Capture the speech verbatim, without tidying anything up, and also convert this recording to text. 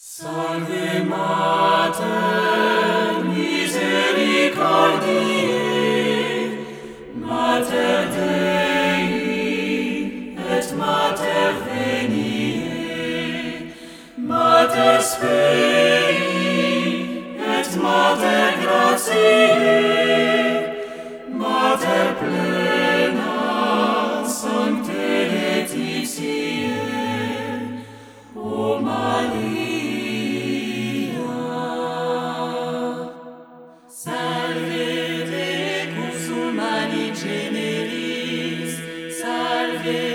Salve Mater misericordiae, Mater Dei et Mater veniae, Mater Spei et Mater gratiae, Mater plena sanctae laetitiae, O Maria. Salve Decus humani generis, salve